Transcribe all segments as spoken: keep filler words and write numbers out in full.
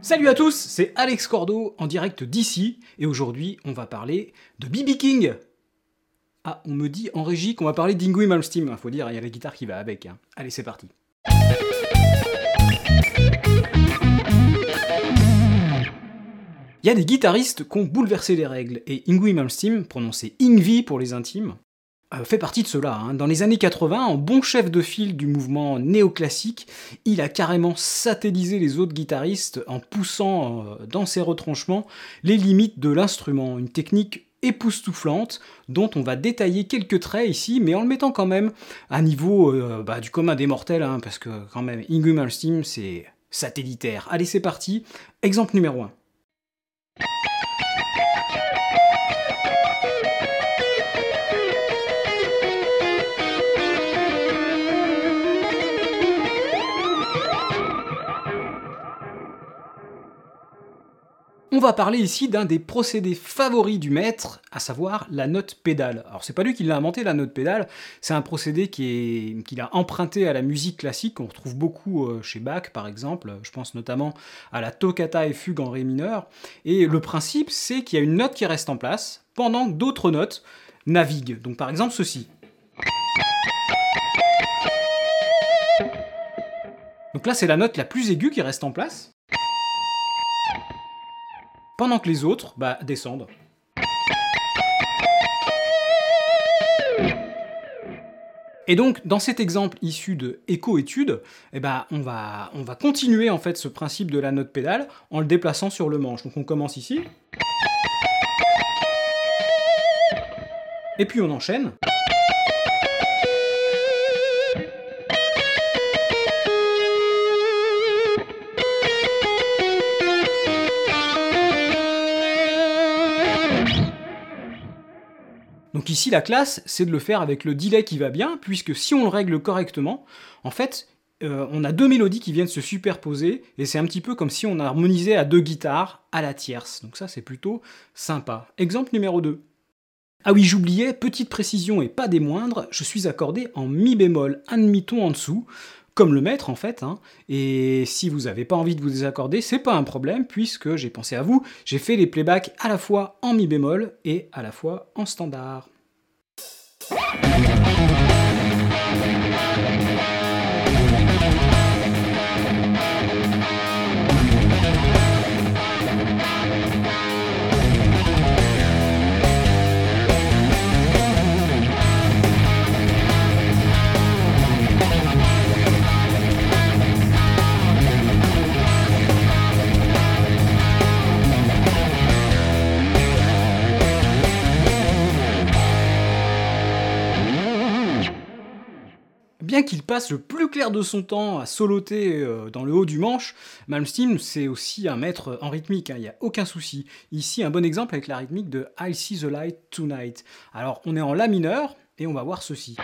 Salut à tous, c'est Alex Cordo en direct d'ici, et aujourd'hui on va parler de B B King. Ah, on me dit en régie qu'on va parler d'Yngwie Malmsteen, faut dire, il y a la guitare qui va avec. Hein. Allez, c'est parti. Il y a des guitaristes qui ont bouleversé les règles, et Yngwie Malmsteen, prononcé Yngwie pour les intimes, euh, fait partie de cela. Hein. Dans les années quatre-vingts, en bon chef de file du mouvement néoclassique, il a carrément satellisé les autres guitaristes en poussant euh, dans ses retranchements les limites de l'instrument, une technique époustouflante dont on va détailler quelques traits ici, mais en le mettant quand même à niveau euh, bah, du commun des mortels, hein, parce que quand même Yngwie Malmsteen c'est satellitaire. Allez, c'est parti, exemple numéro un. On va parler ici d'un des procédés favoris du maître, à savoir la note pédale. Alors c'est pas lui qui l'a inventé, la note pédale, c'est un procédé qui est, qu'il a emprunté à la musique classique, qu'on retrouve beaucoup chez Bach par exemple, je pense notamment à la toccata et fugue en ré mineur, et le principe c'est qu'il y a une note qui reste en place, pendant que d'autres notes naviguent. Donc par exemple ceci. Donc là c'est la note la plus aiguë qui reste en place, pendant que les autres bah, descendent. Et donc, dans cet exemple issu de Écho-études, eh ben, on, va, on va continuer en fait ce principe de la note pédale en le déplaçant sur le manche. Donc on commence ici. Et puis on enchaîne. Donc ici, la classe, c'est de le faire avec le delay qui va bien, puisque si on le règle correctement, en fait, euh, on a deux mélodies qui viennent se superposer, et c'est un petit peu comme si on harmonisait à deux guitares à la tierce. Donc ça, c'est plutôt sympa. Exemple numéro deux. Ah oui, j'oubliais, petite précision et pas des moindres, je suis accordé en mi bémol, un demi-ton en dessous, comme le maître en fait, hein. Et si vous n'avez pas envie de vous désaccorder, c'est pas un problème, puisque j'ai pensé à vous, j'ai fait les playbacks à la fois en mi bémol et à la fois en standard. Bien qu'il passe le plus clair de son temps à soloter dans le haut du manche, Malmsteen c'est aussi un maître en rythmique, il hein, n'y a aucun souci. Ici un bon exemple avec la rythmique de I'll See the Light Tonight. Alors on est en La mineur et on va voir ceci.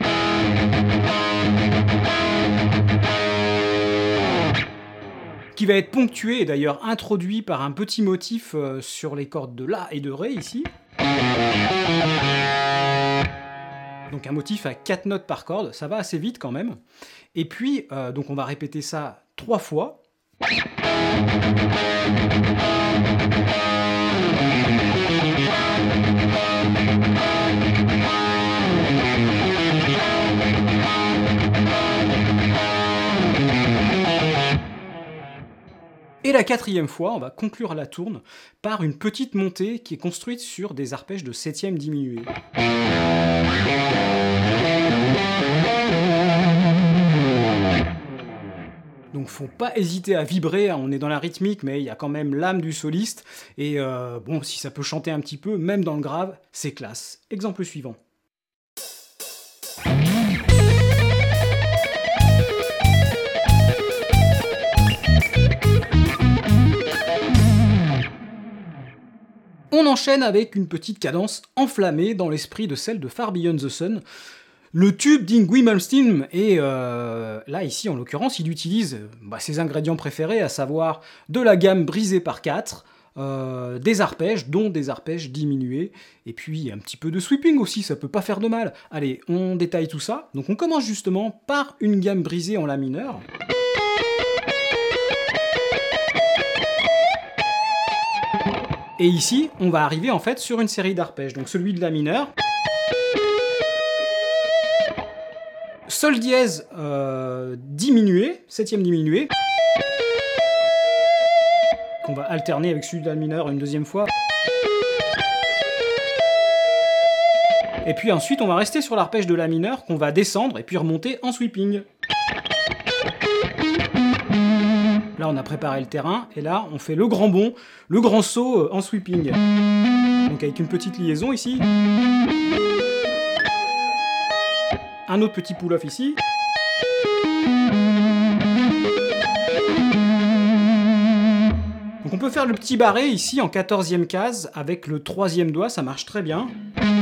Qui va être ponctué et d'ailleurs introduit par un petit motif sur les cordes de La et de Ré ici. Donc un motif à quatre notes par corde, ça va assez vite quand même. Et puis, euh, donc on va répéter ça trois fois. Et la quatrième fois, on va conclure la tourne par une petite montée qui est construite sur des arpèges de septième diminué. Donc faut pas hésiter à vibrer, hein. On est dans la rythmique, mais il y a quand même l'âme du soliste, et euh, bon, si ça peut chanter un petit peu, même dans le grave, c'est classe. Exemple suivant. On enchaîne avec une petite cadence enflammée dans l'esprit de celle de Far Beyond the Sun, le tube d'Yngwie Malmsteen, et euh, là ici en l'occurrence il utilise bah, ses ingrédients préférés, à savoir de la gamme brisée par quatre, euh, des arpèges, dont des arpèges diminués, et puis un petit peu de sweeping aussi, ça peut pas faire de mal. Allez, on détaille tout ça. Donc on commence justement par une gamme brisée en La mineur. Et ici, on va arriver en fait sur une série d'arpèges, donc celui de la mineur. Sol dièse euh, diminué, septième diminué. On va alterner avec celui de la mineur une deuxième fois. Et puis ensuite, on va rester sur l'arpège de la mineur qu'on va descendre et puis remonter en sweeping. Là, on a préparé le terrain, et là, on fait le grand bond, le grand saut en sweeping. Donc avec une petite liaison ici. Un autre petit pull-off ici. Donc on peut faire le petit barré ici en quatorzième case avec le troisième doigt, ça marche très bien.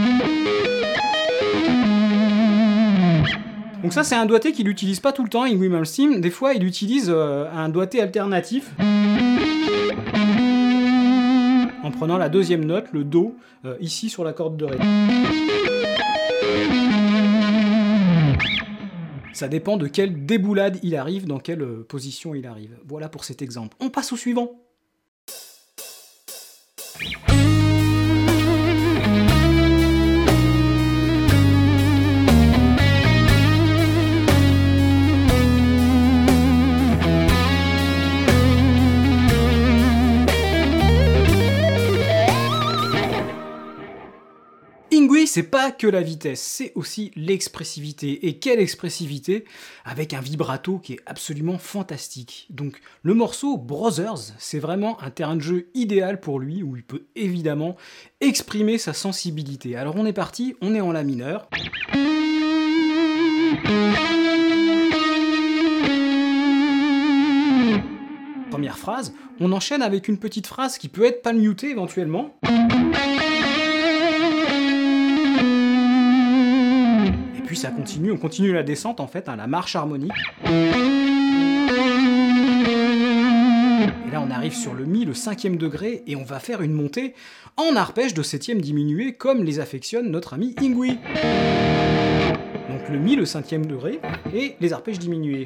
Donc ça c'est un doigté qu'il n'utilise pas tout le temps, Yngwie Malmsteen. Des fois il utilise euh, un doigté alternatif en prenant la deuxième note, le Do, euh, ici sur la corde de Ré. Ça dépend de quelle déboulade il arrive, dans quelle euh, position il arrive. Voilà pour cet exemple. On passe au suivant. Yngwie, c'est pas que la vitesse, c'est aussi l'expressivité. Et quelle expressivité, avec un vibrato qui est absolument fantastique. Donc le morceau Brothers, c'est vraiment un terrain de jeu idéal pour lui, où il peut évidemment exprimer sa sensibilité. Alors on est parti, on est en la mineur. Première phrase, on enchaîne avec une petite phrase qui peut être palm-mutée éventuellement. Puis ça continue, on continue la descente en fait, hein, la marche harmonique. Et là on arrive sur le Mi, le cinquième degré, et on va faire une montée en arpège de septième diminué, comme les affectionne notre ami Yngwie. Donc le Mi, le cinquième degré, et les arpèges diminués.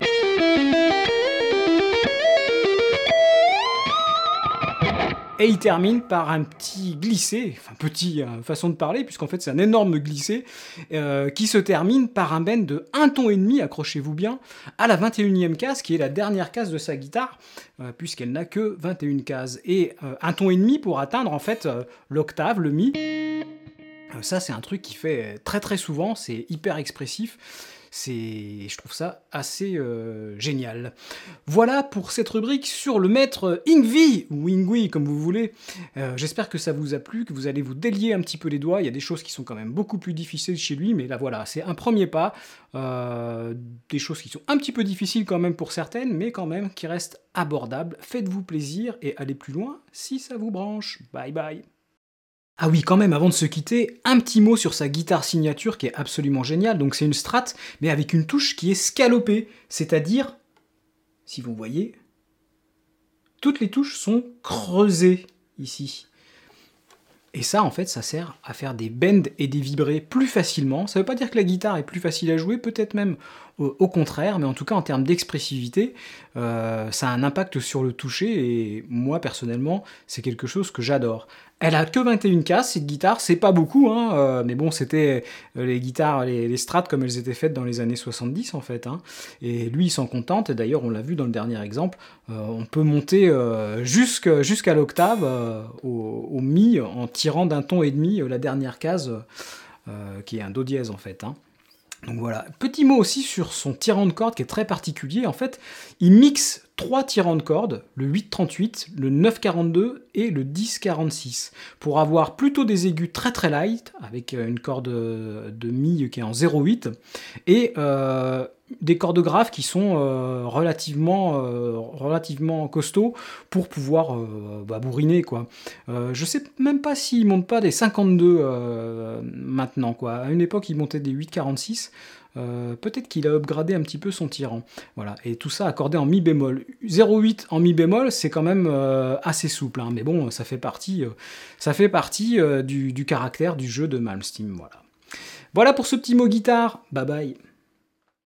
Et il termine par un petit glissé, enfin petit, euh, façon de parler, puisqu'en fait c'est un énorme glissé, euh, qui se termine par un bend de un ton et demi, accrochez-vous bien, à la vingt et unième case, qui est la dernière case de sa guitare, euh, puisqu'elle n'a que vingt et une cases. Et euh, un ton et demi pour atteindre en fait euh, l'octave, le Mi. Euh, ça c'est un truc qui fait très très souvent, c'est hyper expressif. C'est, je trouve ça assez euh, génial. Voilà pour cette rubrique sur le maître Yngwie, ou Yngwie comme vous voulez. Euh, j'espère que ça vous a plu, que vous allez vous délier un petit peu les doigts. Il y a des choses qui sont quand même beaucoup plus difficiles chez lui, mais là voilà, c'est un premier pas. Euh, des choses qui sont un petit peu difficiles quand même pour certaines, mais quand même qui restent abordables. Faites-vous plaisir et allez plus loin si ça vous branche. Bye bye. Ah oui, quand même, avant de se quitter, un petit mot sur sa guitare signature qui est absolument géniale. Donc c'est une Strat, mais avec une touche qui est scalopée, c'est-à-dire, si vous voyez, toutes les touches sont creusées ici. Et ça, en fait, ça sert à faire des bends et des vibrés plus facilement. Ça veut pas dire que la guitare est plus facile à jouer, peut-être même au, au contraire, mais en tout cas, en termes d'expressivité, euh, ça a un impact sur le toucher, et moi, personnellement, c'est quelque chose que j'adore. Elle a que vingt et une cases, cette guitare, c'est pas beaucoup, hein, euh, mais bon, c'était les guitares, les, les Strats comme elles étaient faites dans les années soixante-dix, en fait, hein, et lui, il s'en contente, et d'ailleurs, on l'a vu dans le dernier exemple, euh, on peut monter euh, jusqu'à, jusqu'à l'octave, euh, au, au Mi, en tirant d'un ton et demi euh, la dernière case, euh, qui est un Do dièse, en fait, hein. Donc voilà, petit mot aussi sur son tirant de corde qui est très particulier. En fait, il mixe trois tirants de corde, le huit trente-huit, le neuf quarante-deux et le dix quarante-six, pour avoir plutôt des aigus très très light, avec une corde de Mi qui est en zéro huit, et euh, des cordes graves qui sont euh, relativement, euh, relativement costauds pour pouvoir euh, bah, bourriner, quoi. Euh, je sais même pas s'il monte pas des cinquante-deux euh, maintenant, quoi. À une époque, il montait des huit quarante-six. Euh, peut-être qu'il a upgradé un petit peu son tirant. Voilà. Et tout ça accordé en Mi bémol. zéro huit en Mi bémol, c'est quand même euh, assez souple, hein. Mais bon, ça fait partie, euh, ça fait partie euh, du, du caractère du jeu de Malmsteen. Voilà. Voilà pour ce petit mot guitare. Bye bye.